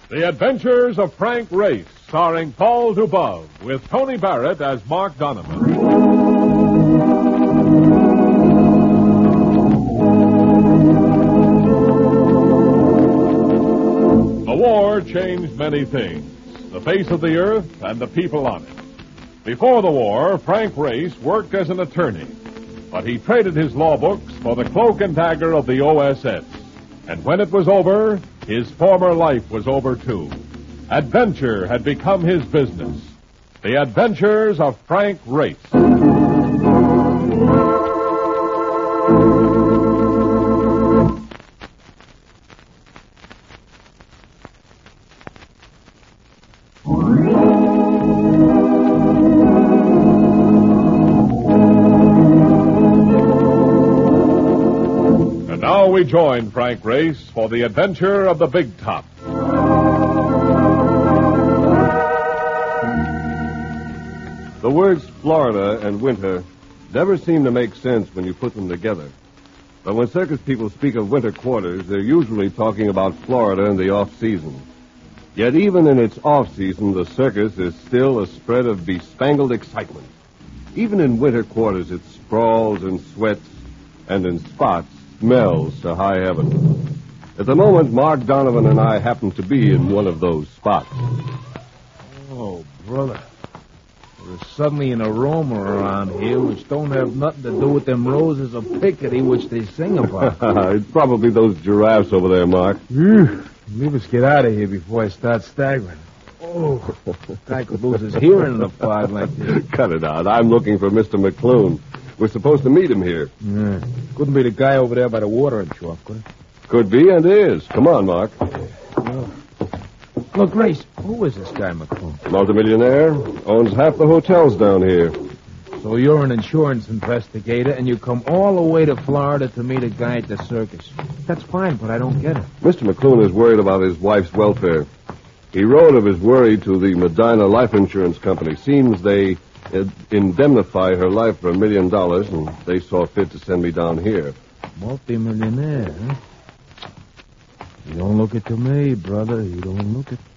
The Adventures of Frank Race, starring Paul Dubov, with Tony Barrett as Mark Donovan. The war changed many things, the face of the earth and the people on it. Before the war, Frank Race worked as an attorney, but he traded his law books for the cloak and dagger of the OSS. And when it was over, his former life was over too. Adventure had become his business. The Adventures of Frank Race. And now we join Frank Race for the adventure of the Big Top. The words Florida and winter never seem to make sense when you put them together. But when circus people speak of winter quarters, they're usually talking about Florida in the off-season. Yet even in its off-season, the circus is still a spread of bespangled excitement. Even in winter quarters, it sprawls and sweats and in spots smells to high heaven. At the moment, Mark Donovan and I happen to be in one of those spots. Oh, brother. There's suddenly an aroma around here which don't have nothing to do with them roses of Picardy which they sing about. It's probably those giraffes over there, Mark. Leave us get out of here before I start staggering. Oh, I could lose his hearing in a fog like this. Cut it out. I'm looking for Mr. McClune. We're supposed to meet him here. Yeah. Couldn't be the guy over there by the watering trough, could it? Could be and is. Come on, Mark. Well, look, Grace, who is this guy, McClune? Multimillionaire. Owns half the hotels down here. So you're an insurance investigator, and you come all the way to Florida to meet a guy at the circus. That's fine, but I don't get it. Mr. McClune is worried about his wife's welfare. He wrote of his worry to the Medina Life Insurance Company. Seems they indemnify her life for $1 million, and they saw fit to send me down here. Multimillionaire, huh? You don't look it to me, brother. You don't look it.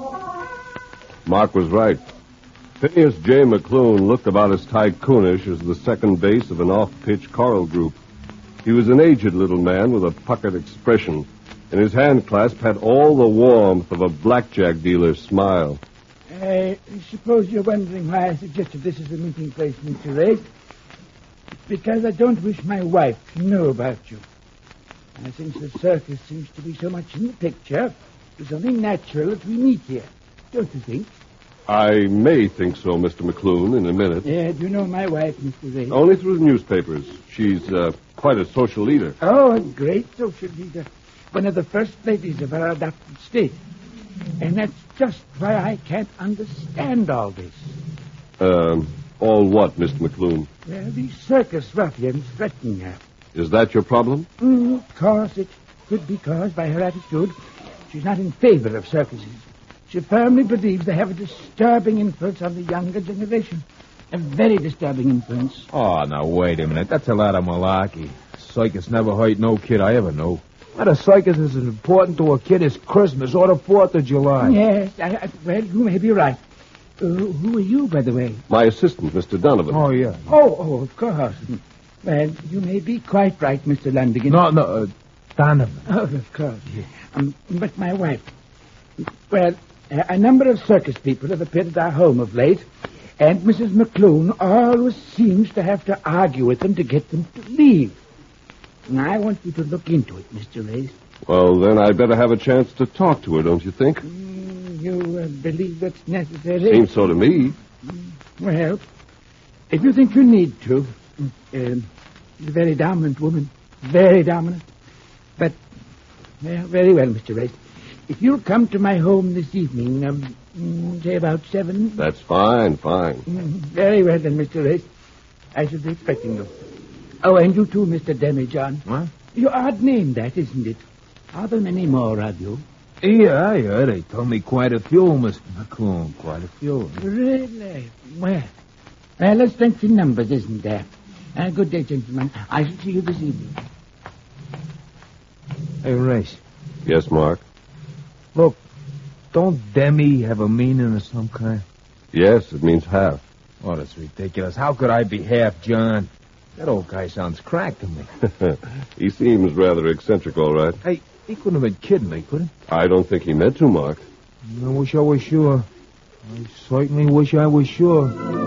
Mark was right. Phineas J. McClune looked about as tycoonish as the second base of an off-pitch choral group. He was an aged little man with a puckered expression, and his hand clasp had all the warmth of a blackjack dealer's smile. I suppose you're wondering why I suggested this as a meeting place, Mr. Ray. It's because I don't wish my wife to know about you. And since the circus seems to be so much in the picture, it's only natural that we meet here. Don't you think? I may think so, Mr. McClune, in a minute. Do you know my wife, Mr. Ray? Only through the newspapers. She's quite a social leader. Oh, a great social leader. One of the first ladies of our adopted state. And that's just why I can't understand all this. All what, Mr. McClune? Well, these circus ruffians threatening her. Is that your problem? Of course, it could be caused by her attitude. She's not in favor of circuses. She firmly believes they have a disturbing influence on the younger generation. A very disturbing influence. Oh, now, wait a minute. That's a lot of malarkey. Circus never hurt no kid I ever knew. Not a circus is as important to a kid as Christmas or the 4th of July. Yes, well, you may be right. Who are you, by the way? My assistant, Mr. Donovan. Oh, yeah. Oh, of course. Well, you may be quite right, Mr. Lundigan. No, Donovan. Oh, of course. But my wife. Well, a number of circus people have appeared at our home of late, and Mrs. McClune always seems to have to argue with them to get them to leave. Now, I want you to look into it, Mr. Race. Well, then I'd better have a chance to talk to her, don't you think? You believe that's necessary? Seems so to me. Well, if you think you need to, she's a very dominant woman. Very dominant. But, well, very well, Mr. Race. If you'll come to my home this evening, say about 7. That's fine. Very well, then, Mr. Race. I shall be expecting you. Oh, and you too, Mr. Demijohn. What? Your odd name, that, isn't it? Are there many more of you? Yeah, they told me quite a few, Mr. McClune. Quite a few. Really? Well, let's strength in numbers, isn't there? Good day, gentlemen. I shall see you this evening. Hey, Race. Yes, Mark. Look, Don't demi have a meaning of some kind? Yes, it means half. Oh, that's ridiculous. How could I be half John? That old guy sounds cracked to me. He seems rather eccentric, all right. Hey, he couldn't have been kidding me, could he? I don't think he meant to, Mark. I wish I was sure. I certainly wish I was sure.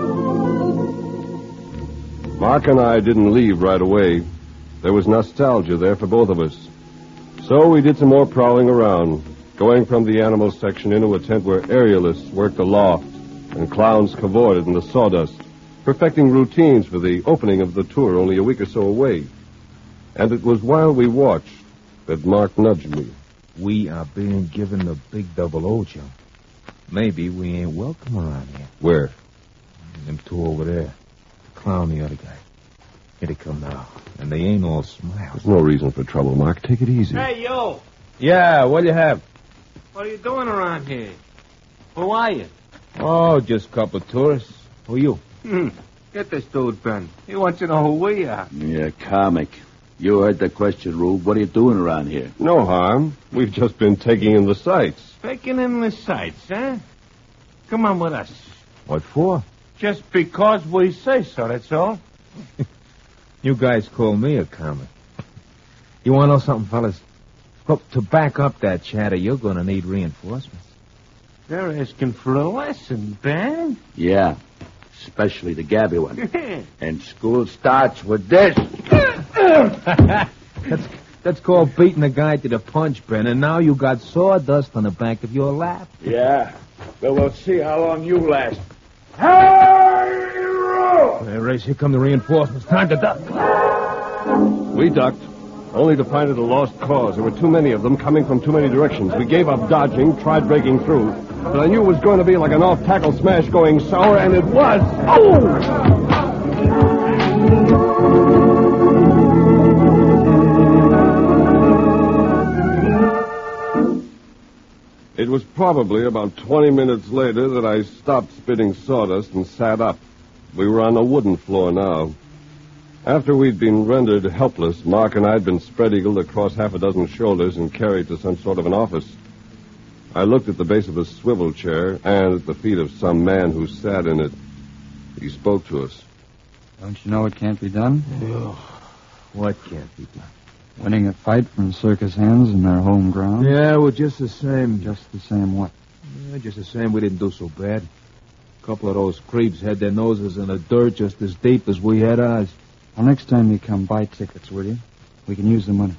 Mark and I didn't leave right away. There was nostalgia there for both of us. So we did some more prowling around, going from the animal section into a tent where aerialists worked aloft and clowns cavorted in the sawdust, perfecting routines for the opening of the tour only a week or so away. And it was while we watched that Mark nudged me. We are being given the big double O, Joe. Maybe we ain't welcome around here. Where? Them two over there. The clown, the other guy. Here they come now. And they ain't all smiles. There's no reason for trouble, Mark. Take it easy. Hey, yo. Yeah, what do you have? What are you doing around here? Who are you? Oh, just a couple of tourists. Who are you? Get this dude, Ben. He wants to know who we are. Yeah, comic. You heard the question, Rube. What are you doing around here? No harm. We've just been taking in the sights. Taking in the sights, huh? Come on with us. What for? Just because we say so, that's all. You guys call me a comic. You want to know something, fellas? Look, to back up that chatter, you're going to need reinforcements. They're asking for a lesson, Ben. Yeah, especially the Gabby one. And school starts with this. That's called beating a guy to the punch, Ben, and now you got sawdust on the back of your lap. Yeah. Well, we'll see how long you last. Hey, Race, here come the reinforcements. Time to duck. We ducked, only to find it a lost cause. There were too many of them coming from too many directions. We gave up dodging, tried breaking through. But I knew it was going to be like an off-tackle smash going sour, and it was. Oh! It was probably about 20 minutes later that I stopped spitting sawdust and sat up. We were on the wooden floor now. After we'd been rendered helpless, Mark and I had been spread-eagled across half a dozen shoulders and carried to some sort of an office. I looked at the base of a swivel chair and at the feet of some man who sat in it. He spoke to us. Don't you know it can't be done? What can't be done? Winning a fight from circus hands in their home ground? Yeah, well, just the same. Just the same what? Yeah, just the same, we didn't do so bad. A couple of those creeps had their noses in the dirt just as deep as we had ours. Well, next time you come, buy tickets, will you? We can use the money.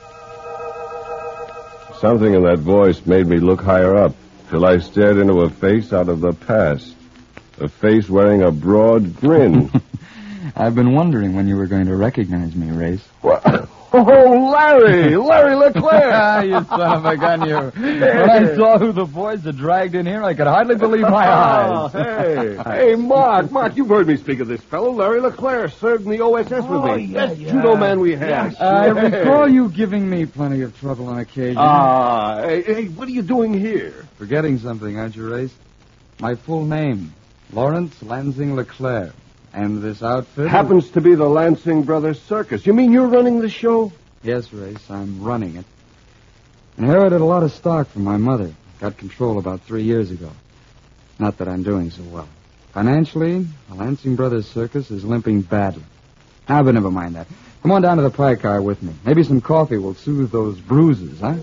Something in that voice made me look higher up, till I stared into a face out of the past. A face wearing a broad grin. I've been wondering when you were going to recognize me, Race. What? Oh, Larry! Larry LeClaire! You son of a gun, you. When I saw who the boys had dragged in here, I could hardly believe my eyes. Hey, Mark, you've heard me speak of this fellow. Larry LeClaire served in the OSS with me. Best judo man we had. I recall you giving me plenty of trouble on occasion. Hey, what are you doing here? Forgetting something, aren't you, Race? My full name, Lawrence Lansing LeClaire. And this outfit happens to be the Lansing Brothers Circus. You mean you're running the show? Yes, Race, I'm running it. Inherited a lot of stock from my mother. Got control about 3 years ago. Not that I'm doing so well. Financially, the Lansing Brothers Circus is limping badly. But never mind that. Come on down to the pie car with me. Maybe some coffee will soothe those bruises, huh?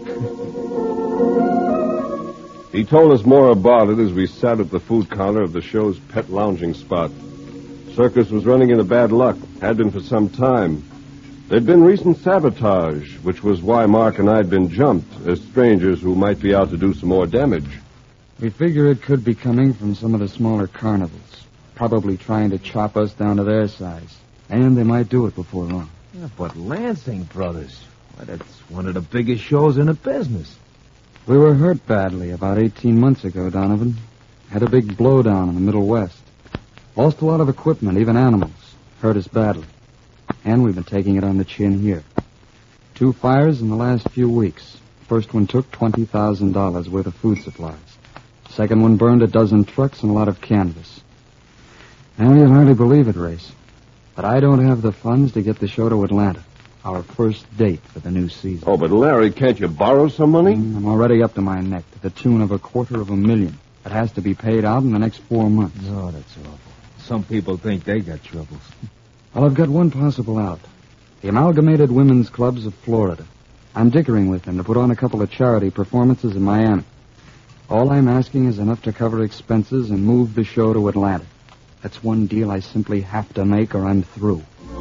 He told us more about it as we sat at the food counter of the show's pet lounging spot. Circus was running into bad luck, had been for some time. There'd been recent sabotage, which was why Mark and I had been jumped as strangers who might be out to do some more damage. We figure it could be coming from some of the smaller carnivals, probably trying to chop us down to their size. And they might do it before long. Yeah, but Lansing Brothers, well, that's one of the biggest shows in the business. We were hurt badly about 18 months ago, Donovan. Had a big blowdown in the Middle West. Lost a lot of equipment, even animals. Hurt us badly. And we've been taking it on the chin here. 2 fires in the last few weeks. First one took $20,000 worth of food supplies. Second one burned a dozen trucks and a lot of canvas. Now, you'll hardly believe it, Race. But I don't have the funds to get the show to Atlanta. Our first date for the new season. Oh, but Larry, can't you borrow some money? I'm already up to my neck, to the tune of $250,000. It has to be paid out in the next 4 months. No, that's awful. Some people think they got troubles. Well, I've got one possible out. The Amalgamated Women's Clubs of Florida. I'm dickering with them to put on a couple of charity performances in Miami. All I'm asking is enough to cover expenses and move the show to Atlanta. That's one deal I simply have to make or I'm through.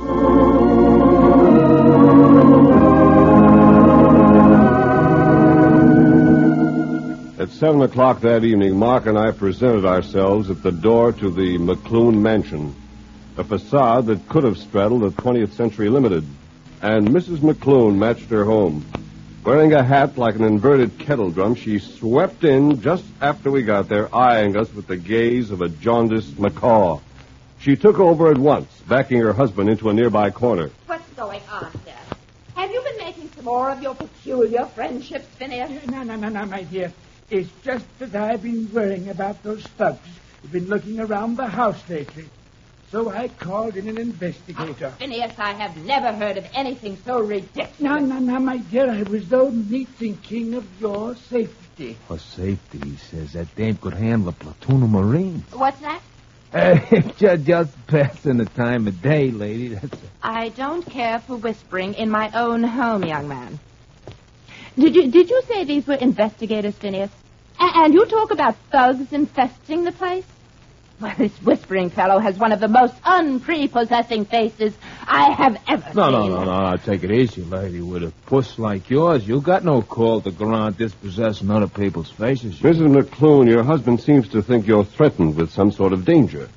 At 7 o'clock that evening, Mark and I presented ourselves at the door to the McClune Mansion, a facade that could have straddled a 20th Century Limited. And Mrs. McClune matched her home. Wearing a hat like an inverted kettle drum, she swept in just after we got there, eyeing us with the gaze of a jaundiced macaw. She took over at once, backing her husband into a nearby corner. What's going on here? Have you been making some more of your peculiar friendships, Phineas? No, my dear. It's just that I've been worrying about those thugs who've been looking around the house lately. So I called in an investigator. Phineas, I have never heard of anything so ridiculous. No, my dear. I was only thinking of your safety. For safety, he says. That dame could handle a platoon of Marines. What's that? Just passing the time of day, lady. That's it. I don't care for whispering in my own home, young man. Did you say these were investigators, Phineas? And you talk about thugs infesting the place? Well, this whispering fellow has one of the most unprepossessing faces I have ever seen. No. Take it easy, lady. With a puss like yours, you got no call to go around dispossessing other people's faces. Mrs. McClune, your husband seems to think you're threatened with some sort of danger.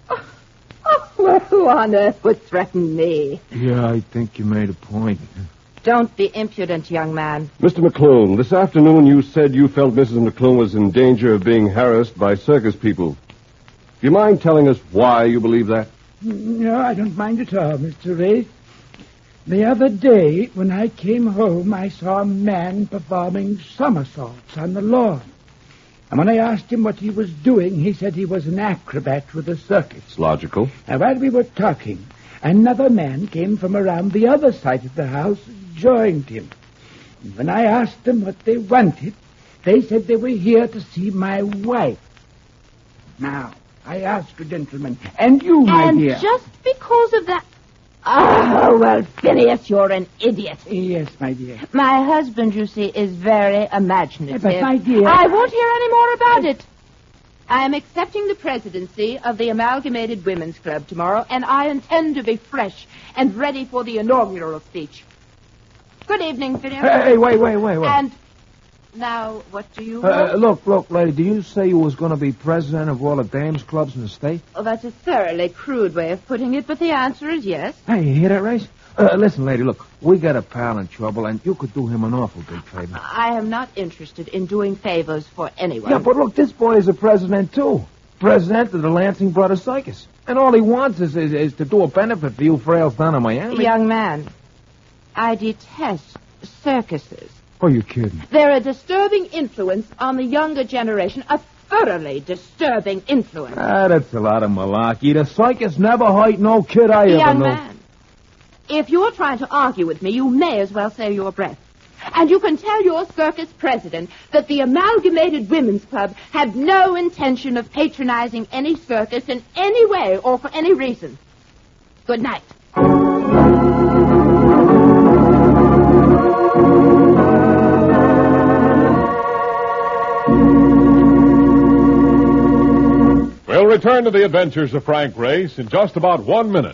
Well, who on earth would threaten me? Yeah, I think you made a point. Don't be impudent, young man. Mr. McClune, this afternoon you said you felt Mrs. McClune was in danger of being harassed by circus people. Do you mind telling us why you believe that? No, I don't mind at all, Mr. Ray. The other day, when I came home, I saw a man performing somersaults on the lawn. And when I asked him what he was doing, he said he was an acrobat with a circus. It's logical. And while we were talking, another man came from around the other side of the house and joined him. And when I asked them what they wanted, they said they were here to see my wife. Now, I ask you, gentlemen, and you, my dear. And just because of that... Oh, well, Phineas, you're an idiot. Yes, my dear. My husband, you see, is very imaginative. But, my dear... I won't hear any more about it. I am accepting the presidency of the Amalgamated Women's Club tomorrow, and I intend to be fresh and ready for the inaugural speech. Good evening, Phineas. Hey, wait. And now, what do you want? Look, lady, do you say you was going to be president of all the dames clubs in the state? Oh, that's a thoroughly crude way of putting it, but the answer is yes. Hey, you hear that, Race? Listen, lady, look, we got a pal in trouble, and you could do him an awful big favor. I am not interested in doing favors for anyone. Yeah, but look, this boy is a president, too. President of the Lansing Brothers Circus. And all he wants is to do a benefit for you frails down in Miami. Young man, I detest circuses. Oh, you're kidding. They're a disturbing influence on the younger generation, a thoroughly disturbing influence. That's a lot of malarkey. The circus never hurt no kid I ever Young knew. man, if you're trying to argue with me, you may as well save your breath. And you can tell your circus president that the Amalgamated Women's Club had no intention of patronizing any circus in any way or for any reason. Good night. We'll return to the adventures of Frank Race in just about 1 minute.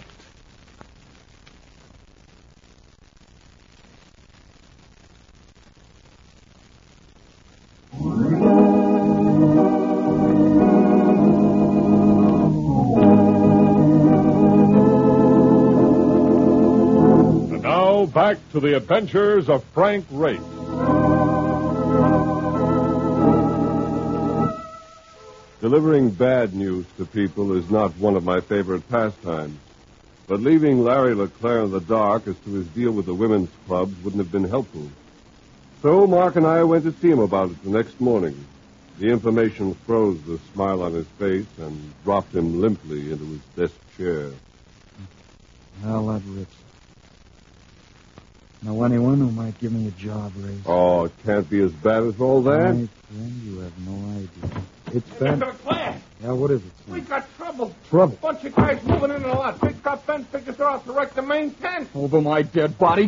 And now, back to the adventures of Frank Race. Delivering bad news to people is not one of my favorite pastimes. But leaving Larry LeClaire in the dark as to his deal with the women's clubs wouldn't have been helpful. So Mark and I went to see him about it the next morning. The information froze the smile on his face and dropped him limply into his desk chair. Well, that rips. Know anyone who might give me a job raise? Oh, it can't be as bad as all that. My friend, you have no idea. It's been... Mr. McClare, Yeah, what is it, we son? got trouble. Trouble? Bunch of guys moving in a lot. Big top fence pickers are out to wreck the main tent. Over my dead body.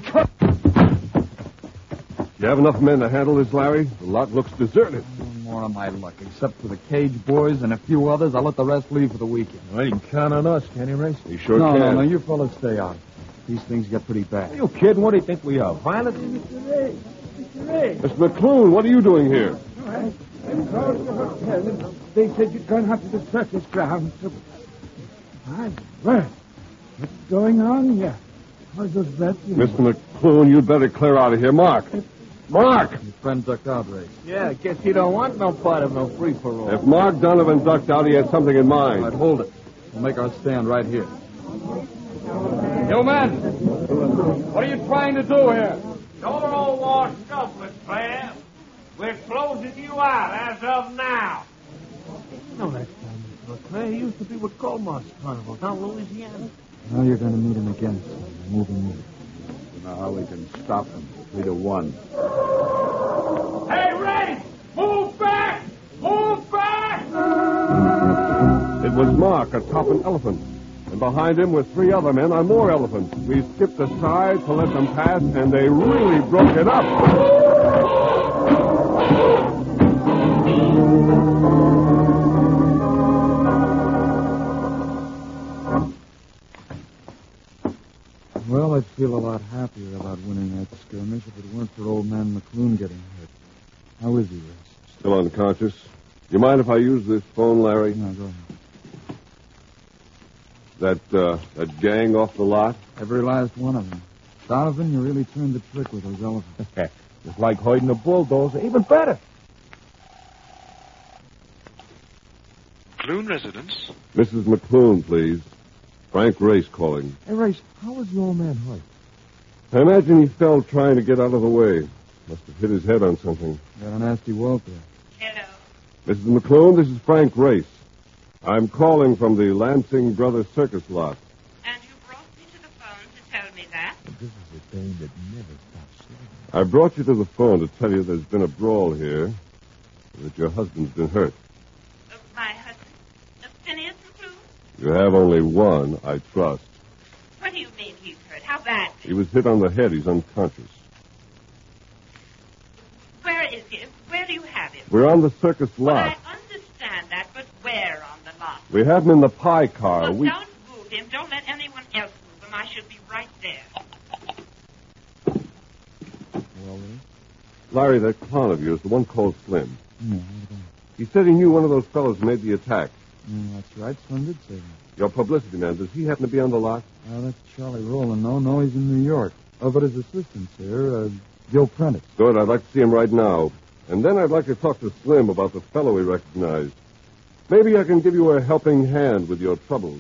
You have enough men to handle this, Larry? The lot looks deserted. More on my luck. Except for the Cage boys and a few others, I'll let the rest leave for the weekend. Well, you can count on us, can you, Race? You sure no, can. no, you fellas stay out. These things get pretty bad. Are you kidding? What do you think we are, violent? Mr. Ray. Mr. Ray. Mr. McClune, what are you doing here? I'm called to the hotel. They said you'd gone up to the circus grounds. So... My word. What's going on here? What's those blood? Mr. McClune, you'd better clear out of here. Mark! Mark! Your friend ducked out, Ray. Yeah, I guess you don't want no part of no free-for-all. If Mark Donovan ducked out, he had something in All right, mind. hold it. We'll make our stand right here. You men, what are you trying to do here? Don't all washed up, McClare. We're closing you out as of now. No, that's not Mr. McClare. He used to be with Goldmark's Carnival down Louisiana. Now you're going to meet him again, son. They're moving in. You know how we can stop them? 3-1. Hey, Ray! Move back! Move back! It was Mark atop an elephant. And behind him were 3 other men on more elephants. We skipped aside to let them pass, and they really broke it up. Well, I'd feel a lot happier about winning that skirmish if it weren't for old man McClune getting hurt. How is he, Race? Still unconscious. You mind if I use this phone, Larry? No, go ahead. That gang off the lot? Every last one of them. Donovan, you really turned the trick with those elephants. Just like holding a bulldozer, even better. McClune residence? Mrs. McClune, please. Frank Race calling. Hey, Race, how was the old man hurt? I imagine he fell trying to get out of the way. Must have hit his head on something. Got a nasty welt there. Hello. Mrs. McClune, this is Frank Race. I'm calling from the Lansing Brothers Circus lot. And you brought me to the phone to tell me that? This is a dame that never stops singing. I brought you to the phone to tell you there's been a brawl here, and that your husband's been hurt. My husband? Phineas McClune? You have only one, I trust. What do you mean he's hurt? How bad? He was hit on the head. He's unconscious. Where is he? Where do you have him? We're on the circus Well, lot. I understand that, but where on the lot? We have him in the pie car. Well, We... don't move him. Don't let anyone else move him. I should be right there. Well, Ray? Larry, that clown of yours, the one called Slim. No, what about? He said he knew one of those fellows who made the attack. That's right. Slim did say that. Your publicity man, does he happen to be on the lot? That's Charlie Rowland. No, he's in New York. Oh, but his assistant's here, Gil Prentice. Good, I'd like to see him right now. And then I'd like to talk to Slim about the fellow he recognized. Maybe I can give you a helping hand with your troubles.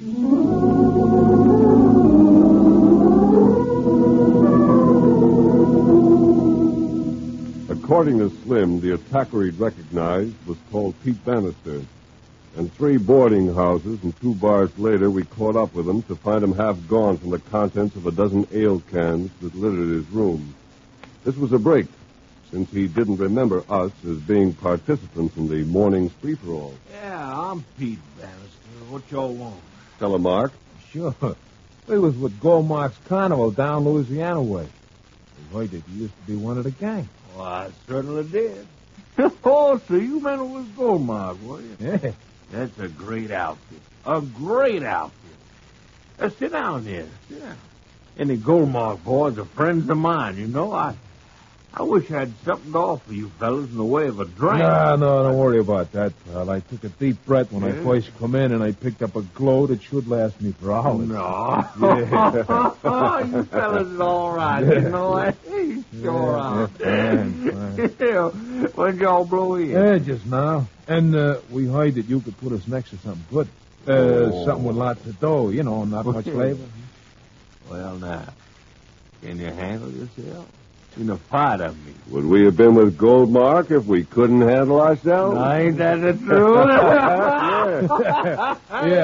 According to Slim, the attacker he'd recognized was called Pete Bannister. And 3 boarding houses and 2 bars later, we caught up with him to find him half gone from the contents of a dozen ale cans that littered his room. This was a break, since he didn't remember us as being participants in the morning's free-for-all. Yeah, I'm Pete Bannister. What y'all want? Tell him, Mark. Sure. We was with Goldmark's Carnival down Louisiana way. We heard that you used to be one of the gang. Well, I certainly did. Oh, so you men was Goldmark, were you? Yeah. That's a great outfit. A great outfit. Sit down there. Sit down. And the Goldmark boys are friends of mine, you know. I wish I had something to offer you fellas in the way of a drink. No, don't worry about that, pal. I took a deep breath when I Yeah? first come in, and I picked up a glow that should last me for hours. No. Yeah. You fellas is all right, you know. You sure are. Fine. Yeah. When'd y'all blow in? Yeah, just now. And we heard that you could put us next to something good. Something with lots of dough, you know, not much flavor. Well, now, can you handle yourself? In a fight of me. Would we have been with Goldmark if we couldn't handle ourselves? Ain't that the truth?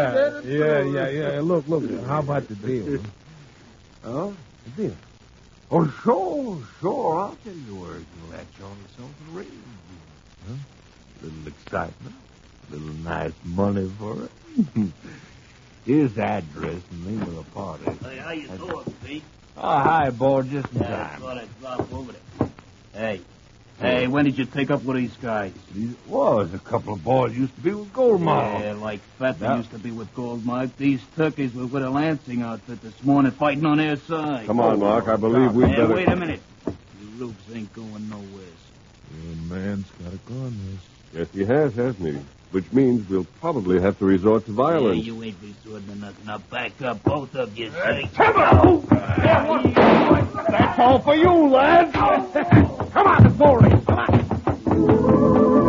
Yeah. Look, how about the deal? Huh? The deal. Oh, sure. I'll tell you where you'll latch on to something real good. Huh? A little excitement, a little nice money for it. Here's the address and name of the party. Hey, how you doing, Pete? Oh, hi, boy, just in I time. thought I'd drop over there. Hey, when did you take up with these guys? These was a couple of boys used to be with Goldmouth. Yeah, like Feather Yeah. used to be with Goldmark. These turkeys were with a Lansing outfit this morning fighting on their side. Come on, Mark. I believe we'd Hey, better... wait a minute. You rubes ain't going nowhere. The man's got a gun, miss. Yes, he has, hasn't he? Which means we'll probably have to resort to Yeah, violence. you ain't resorting to nothing. Now back up, both of you. Say. That's all for you, lads. Come on, let's go, Ray. Come on.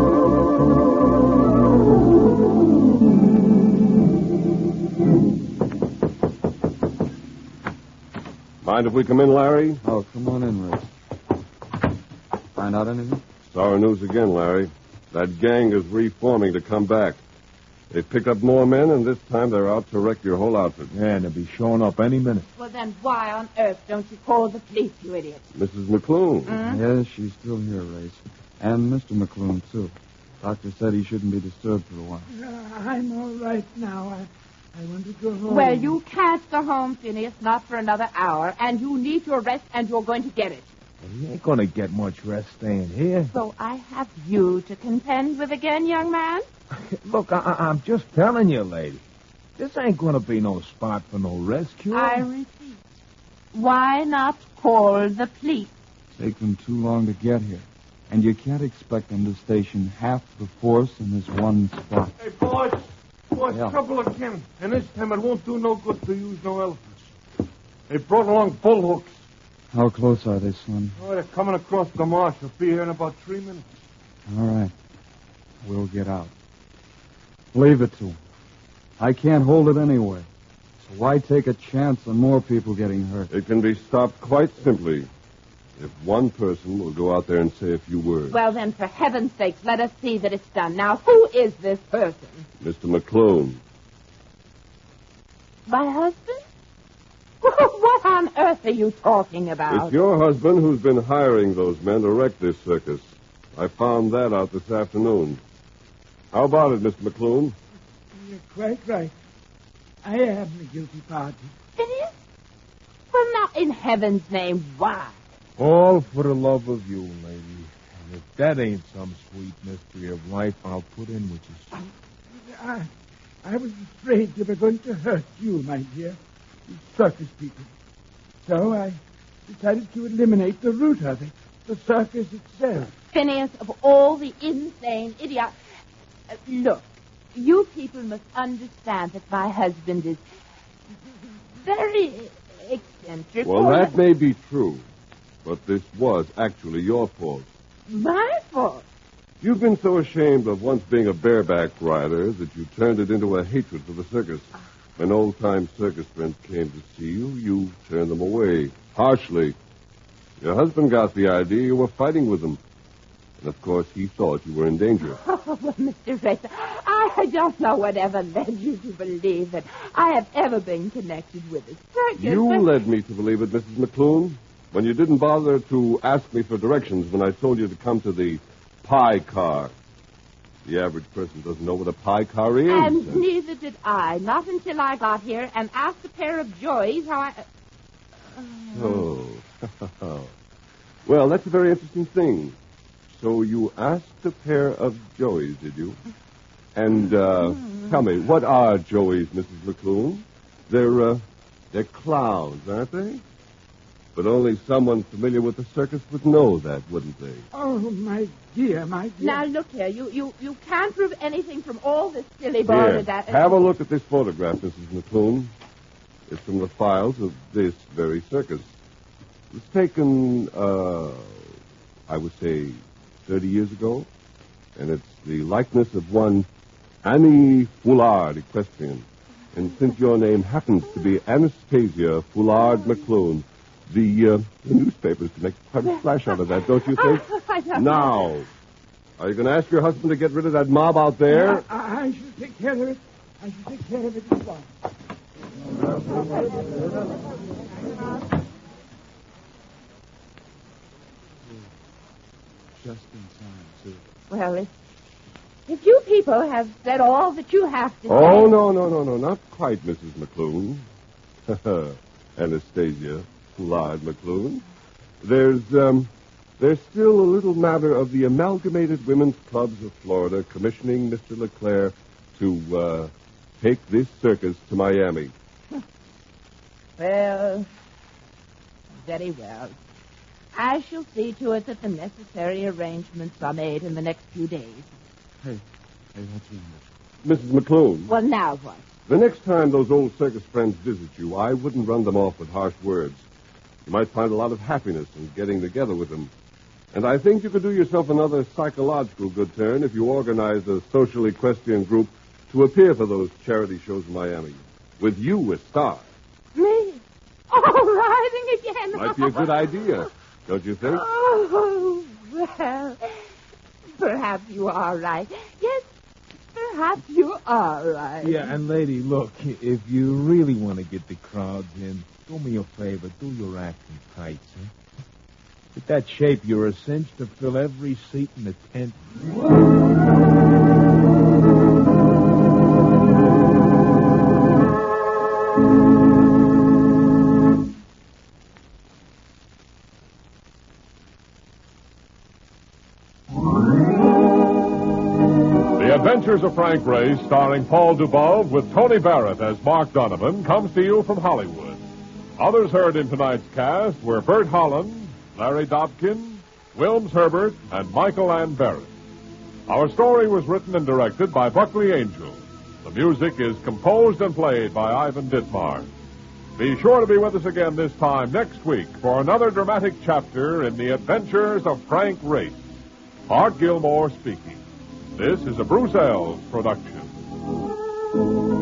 Mind if we come in, Larry? Oh, come on in, Ray. Find out anything? Sorry news again, Larry. That gang is reforming to come back. They've picked up more men, and this time they're out to wreck your whole outfit. Yeah, and they'll be showing up any minute. Well, then why on earth don't you call the police, you idiot? Mrs. McClune. Yes, she's still here, Race. And Mr. McClune, too. Doctor said he shouldn't be disturbed for a while. I'm all right now. I want to go home. Well, you can't go home, Phineas, not for another hour, and you need your rest, and you're going to get it. Well, he ain't gonna get much rest staying here. So I have you to contend with again, young man? Look, I'm just telling you, lady. This ain't gonna be no spot for no rescue. I repeat, why not call the police? Take them too long to get here. And you can't expect them to station half the force in this one spot. Hey, boys. Boys, Yeah. trouble again. And this time it won't do no good to use no elephants. They brought along bull hooks. How close are they, son? Oh, they're coming across the marsh. They'll be here in about 3 minutes. All right. We'll get out. Leave it to them. I can't hold it anyway. So why take a chance on more people getting hurt? It can be stopped quite simply if one person will go out there and say a few words. Well, then, for heaven's sakes, let us see that it's done. Now, who is this person? Mr. McClune. My husband? What on earth are you talking about? It's your husband who's been hiring those men to wreck this circus. I found that out this afternoon. How about it, Mr. McClune? You're quite right. I am the guilty party. Phineas? Well, now, in heaven's name, why? All for the love of you, lady. And if that ain't some sweet mystery of life, I'll put in with you. I was afraid they were going to hurt you, my dear. These circus people. So I decided to eliminate the root of it, the circus itself. Phineas, of all the insane idiots... look, you people must understand that my husband is very eccentric. Well, that may be true, but this was actually your fault. My fault? You've been so ashamed of once being a bareback rider that you turned it into a hatred for the circus. When old-time circus friends came to see you, you turned them away, harshly. Your husband got the idea you were fighting with them. And, of course, he thought you were in danger. Oh, well, Mr. Racer, I don't know whatever led you to believe that I have ever been connected with a circus. You but- led me to believe it, Mrs. McClune, when you didn't bother to ask me for directions when I told you to come to the pie car. The average person doesn't know what a pie car is. And neither did I, not until I got here and asked a pair of joys how I... Oh. Well, that's a very interesting thing. So you asked a pair of joeys, did you? And tell me, what are joeys, Mrs. McClune? They're clowns, aren't they? But only someone familiar with the circus would know that, wouldn't they? Oh, my dear, my dear. Now, look here, you can't prove anything from all this silly Here, bother that... have a look at this photograph, Mrs. McClune. It's from the files of this very circus. It was taken, I would say, 30 years ago. And it's the likeness of one Annie Foulard, equestrian. And since your name happens to be Anastasia Foulard McClune, the newspapers can make quite a splash out of that, don't you think? I don't Now, are you going to ask your husband to get rid of that mob out there? I shall take care of it. I shall take care of it as well. just in time, too. Well, if you people have said all that you have to say... Oh, no, not quite, Mrs. McClune. Anastasia, lied McClune. There's still a little matter of the Amalgamated Women's Clubs of Florida commissioning Mr. LeClaire to take this circus to Miami. Well, very well. I shall see to it that the necessary arrangements are made in the next few days. Hey, what's the Mrs. McClune. Well, now what? The next time those old circus friends visit you, I wouldn't run them off with harsh words. You might find a lot of happiness in getting together with them. And I think you could do yourself another psychological good turn if you organized a social equestrian group to appear for those charity shows in Miami, with you as star. Me? Oh, riding again. Might be a good idea, don't you think? Oh, well, perhaps you are right. Yes, perhaps you are right. Yeah, and lady, look, if you really want to get the crowds in, do me a favor, do your acting tights, huh? With that shape, you're a cinch to fill every seat in the tent. The Adventures of Frank Race, starring Paul Dubov with Tony Barrett as Mark Donovan, comes to you from Hollywood. Others heard in tonight's cast were Bert Holland, Larry Dobkin, Wilms Herbert, and Michael Ann Barrett. Our story was written and directed by Buckley Angel. The music is composed and played by Ivan Ditmar. Be sure to be with us again this time next week for another dramatic chapter in the Adventures of Frank Race. Art Gilmore speaking. This is a Bruce Ells production.